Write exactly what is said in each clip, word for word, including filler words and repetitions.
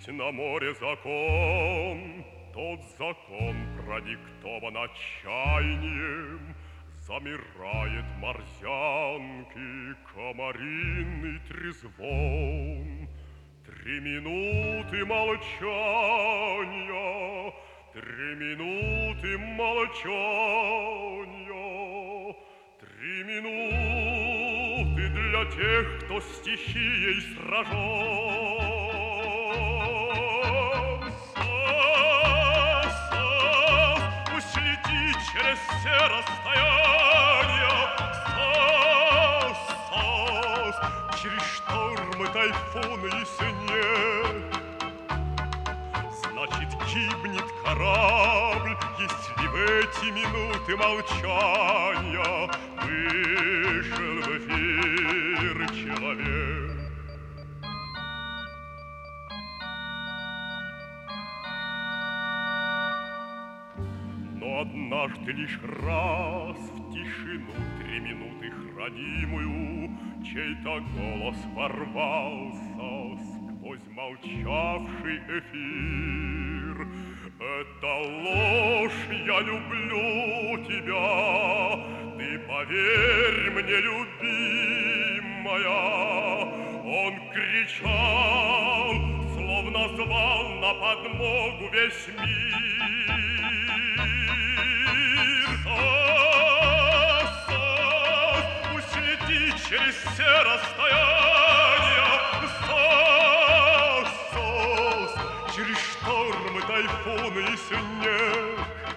на море закон, тот закон продиктован отчаянием. Замирает морзянки комаринный трезвон. Три минуты молчания, три минуты молчания, три минуты для тех, кто стихией сражен. Пусть летит через все расстояния, сос, через штормы, тайфуны и снег. Значит, гибнет корабль, если в эти минуты молчания вышел в эфир человек. Но однажды лишь раз в тишину три минуты хранимую чей-то голос ворвался сквозь молчавший эфир. Это ложь, я люблю тебя, ты поверь мне, любимая. Он кричал, словно звал на подмогу весь мир. Пусть летит через все расстояния, сос, через штормы, тайфуны и снег.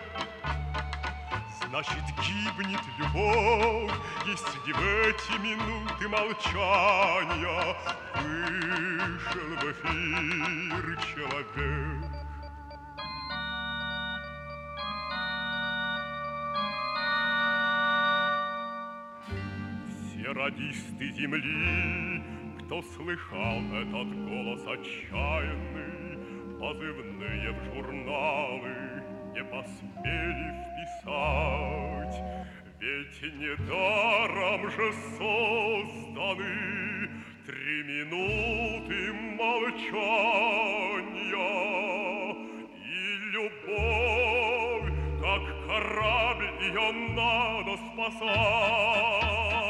Значит, гибнет любовь, если в эти минуты молчания вышел в эфир человек. Все радисты земли, кто слыхал этот голос отчаянный, позывные в журналы не посмели вписать. Ведь недаром же созданы три минуты молчания. И любовь, как корабль, ее надо спасать.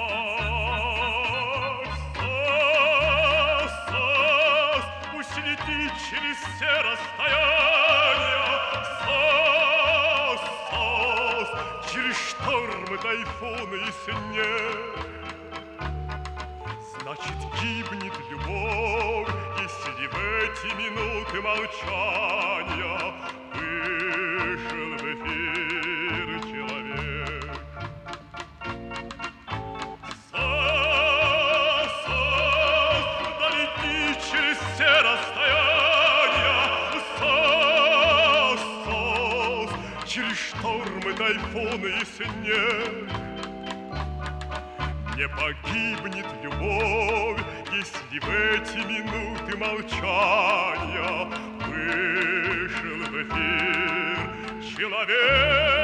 Сос, пусть летит через все расстояния. Через штормы, тайфуны и снег. Значит, гибнет любовь, если в эти минуты молчания вышел в эфир человек. Сос, да лети через все расстояния. Сос, через штормы, тайфуны и снег. Не погибнет любовь, если в эти минуты молчания вышел в эфир человек.